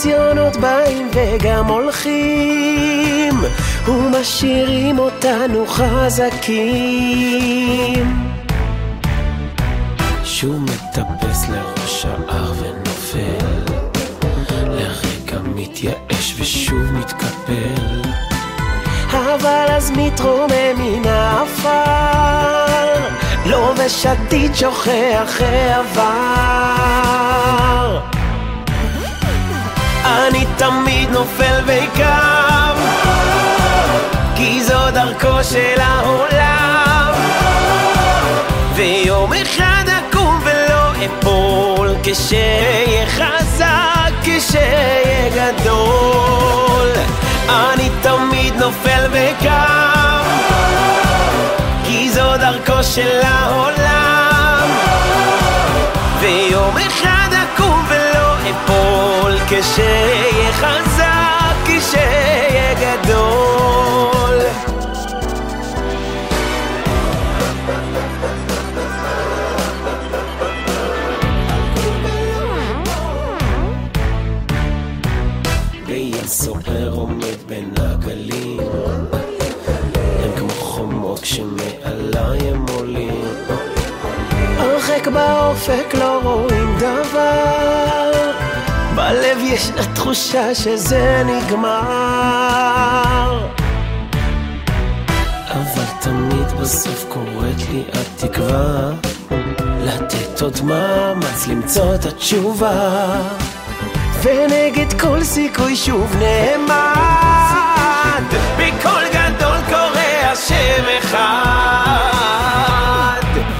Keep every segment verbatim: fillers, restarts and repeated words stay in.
הניסיונות באים וגם הולכים, ומשאירים אותנו חזקים. שוב מטפס לראש ההר ונופל, לרגע מתייאש ושוב מתקפל, אבל אז מתרומם מן האפר, לובש עתיד שוכח העבר. אני תמיד נופל וקם, כי זו דרכו של העולם, ויום אחד אקום ולא אפול, כשאהיה חזק, כשאהיה גדול. אני תמיד נופל וקם, כי זו דרכו של העולם, ויום אחד אקום ולא אפול, כשאהיה חזק, כשאהיה גדול. בים סוער עומד בין הגלים, הם כמו חומות כשמעלי הם עולים, הרחק באופק לא רואים דבר, בלב יש תחושה שזה נגמר, אבל תמיד בסוף קוראת לי התקווה, לתת עוד מאמץ למצוא את התשובה, ונגד כל סיכוי שוב נעמד, בכל גדול קורא השם אחד.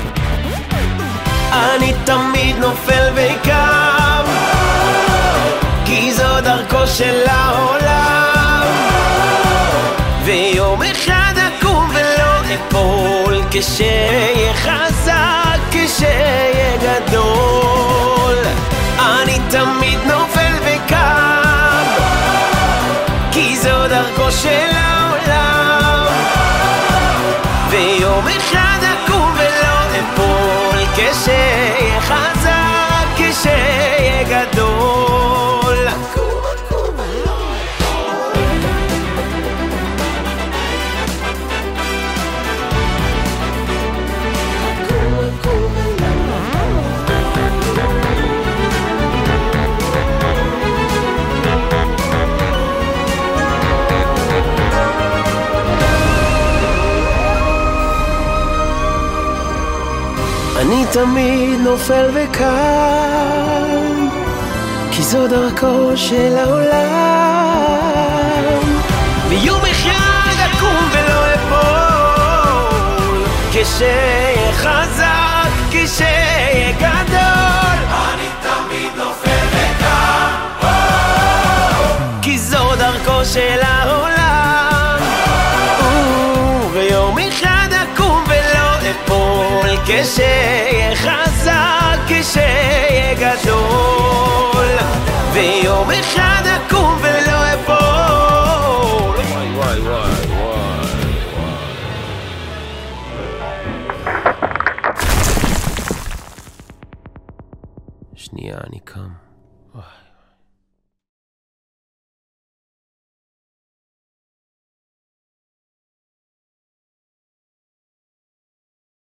אני תמיד נופל וקם, כי זו דרכו של העולם, ויום אחד אקום ולא אפול, כשאהיה חזק, כשאהיה גדול. אני תמיד נופל וקם, כי זו דרכו של העולם, ויום אחד אקום ולא אפול, כשאהיה חזק, כשאהיה גדול. אני תמיד נופל וקם, כי זו דרכו של העולם, ויום אחד אקום ולא אפול, כשאהיה חזק, כשאהיה גדול. אני תמיד נופל וקם, כי זו דרכו של העולם, ויום אחד אקום ולא אפול, כשאהיה חזק, כשאהיה גדול, ויום אחד אקום ולא אפול. וואי וואי וואי וואי. שנייה אני קם.